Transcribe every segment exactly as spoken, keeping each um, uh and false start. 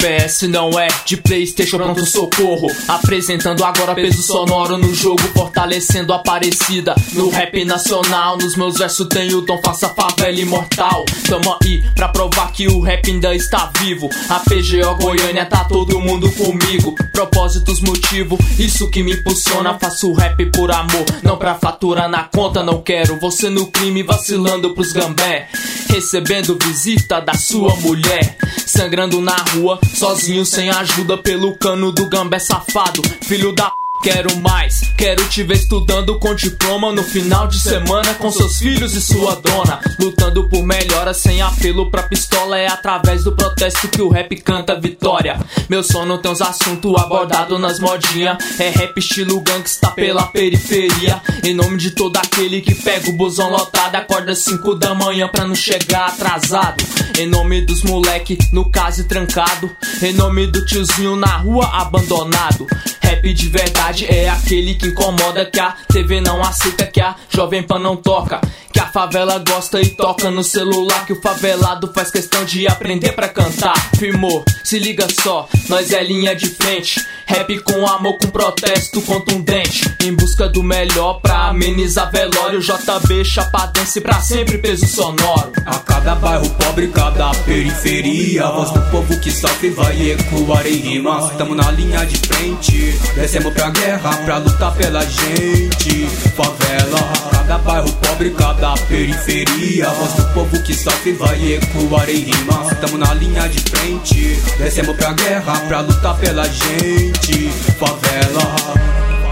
P S não é de Playstation, pronto socorro. Apresentando agora peso sonoro no jogo, fortalecendo a Aparecida no rap nacional. Nos meus versos tem o dom, faça favela imortal. Tamo aí pra provar que o rap ainda está vivo. A P G O Goiânia tá todo mundo comigo. Propósitos, motivo, isso que me impulsiona. Faço rap por amor, não pra faturar na conta. Não quero você no crime vacilando pros gambé, recebendo visita da sua mulher, sangrando na rua, sozinho sem ajuda pelo cano do gambé safado. Filho da p... Quero mais, quero te ver estudando com diploma no final de semana com seus filhos e sua dona, lutando por melhora sem apelo pra pistola. É através do protesto que o rap canta vitória. Meu sono tem uns assuntos abordados nas modinhas. É rap estilo gangsta pela periferia. Em nome de todo aquele que pega o busão lotado, acorda cinco da manhã pra não chegar atrasado. Em nome dos moleque no caso trancado. Em nome do tiozinho na rua abandonado. Rap de verdade é aquele que incomoda, que a T V não aceita, que a Jovem Pan não toca, que a favela gosta e toca no celular, que o favelado faz questão de aprender pra cantar. Firmou, se liga só, nós é linha de frente. Rap com amor, com protesto contundente, em busca do melhor pra amenizar velório. J B, chapadense pra sempre peso sonoro. A cada bairro pobre, cada periferia, a voz do povo que sofre vai ecoar em rimas. Tamo na linha de frente, descemos pra guerra pra lutar pela gente. Favela, cada bairro pobre, cada periferia, a voz do povo que sofre vai ecoar em rimas. Tamo na linha de frente, descemos pra guerra pra lutar pela gente. Favela.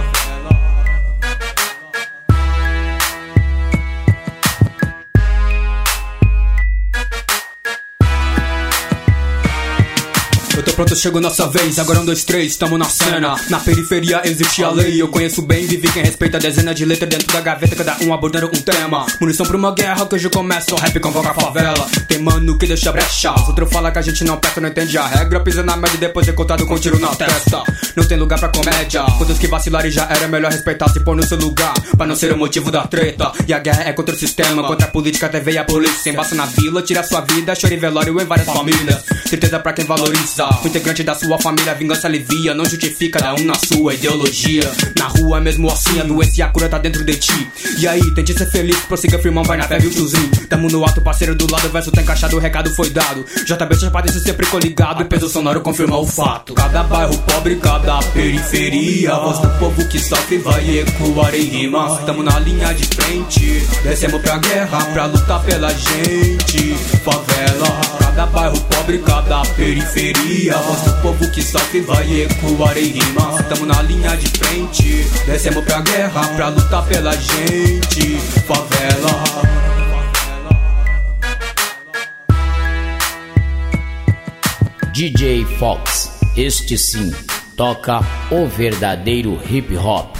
Eu tô pronto, chegou nossa vez. Agora um, dois, três, tamo na cena. Na periferia existe a lei, eu conheço bem, vivi quem respeita. Dezenas de letras dentro da gaveta, cada um abordando um tema. Munição pra uma guerra que hoje começa, o rap convoca a favela. Tem mano que deixa brecha, os outros falam que a gente não peca, não entende a regra. Pisa na média e depois é contado com tiro na testa. Não tem lugar pra comédia, quantos que vacilarem já era melhor respeitar, se pôr no seu lugar, pra não ser o motivo da treta. E a guerra é contra o sistema, contra a política, a T V e a polícia. Sem basta na vila, tira sua vida, choro e velório em várias famílias. Certeza pra quem valoriza, o integrante da sua família, vingança alivia, não justifica, cada um na sua ideologia. Na rua mesmo assim, a doença e a cura tá dentro de ti. E aí, tente ser feliz, prossiga firmão, vai na fé, viu tiozinho. Tamo no alto, parceiro do lado, o verso tá encaixado, o recado foi dado. J B Chapadense sempre coligado, e peso sonoro confirmou o fato. Cada bairro pobre, cada periferia, a voz do povo que sofre vai ecoar em rimas. Tamo na linha de frente, descemos pra guerra pra lutar pela gente. Favela, cada bairro pobre, cada periferia, a voz do povo que sofre vai ecoar em rimas. Tamo na linha de frente, descemos pra guerra pra lutar pela gente. Favela. D J Fox, este sim, toca o verdadeiro hip hop.